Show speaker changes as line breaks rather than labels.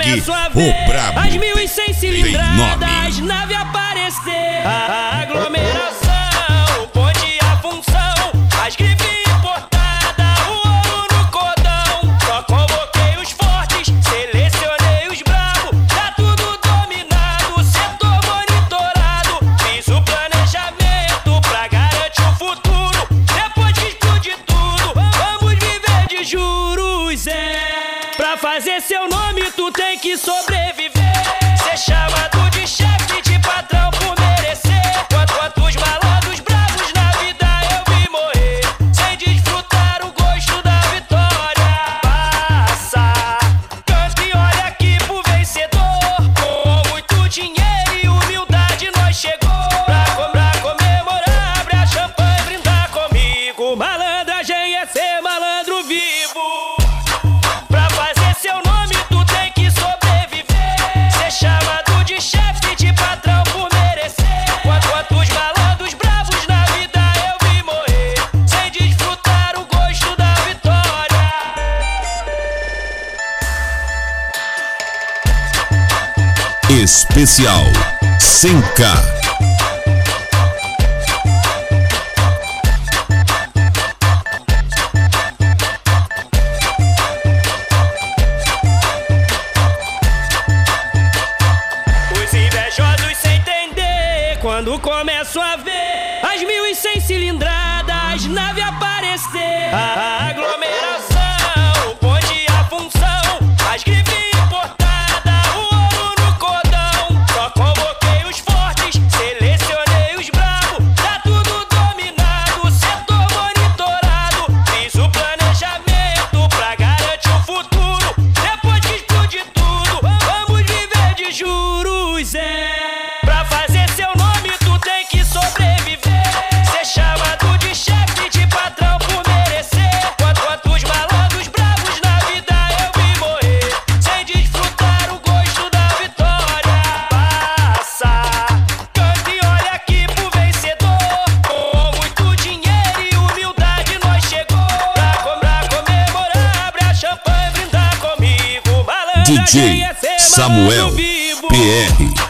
começo a ver as 1.100 cilindradas, nave aparecer, a aglomeração, o bonde e a função, as grifes importadas, o ouro no cordão. Só convoquei os fortes, selecionei os bravos, tá tudo dominado, setor monitorado. Fiz o planejamento pra garantir o futuro. Depois que explode tudo, vamos viver de juros, Pra fazer seu nome tu tem que sobreviver. Ser chamado de chefe, de patrão por merecer. Quantos malandros bravos na vida eu vi morrer sem desfrutar o gosto da vitória. Passa, canta e olha aqui pro vencedor. Com muito dinheiro e humildade nós chegou pra comemorar, abre a champanhe e brindar comigo. Malandragem é ser malandro vivo. Pra fazer seu nome tu tem que sobreviver. Ser chamado de chefe, de patrão por merecer. Quantos malandros bravos na vida eu vi morrer sem desfrutar o gosto da vitória.
Especial 100K.
Os invejosos sem entender quando começo a ver as 1.100 cilindradas, nave aparecer, a aglomeração, o bonde e a função, as grifes importadas, o ouro no cordão. Só convoquei os fortes, selecionei os bravos, tá tudo dominado, setor monitorado. Fiz o planejamento pra garantir o futuro. Depois que explode tudo, vamos viver de juros, Pra fazer seu nome tu tem que sobreviver. Ser chamado de chefe, de patrão por merecer. Quantos malandros bravos na vida eu vi morrer sem desfrutar o gosto da vitória. Passa, canta e olha aqui pro vencedor. Com muito dinheiro e humildade nós chegou pra comemorar, abre a champanhe e brindar comigo. Malandragem
DJ
é ser
Samuel
malandro vivo.
PR.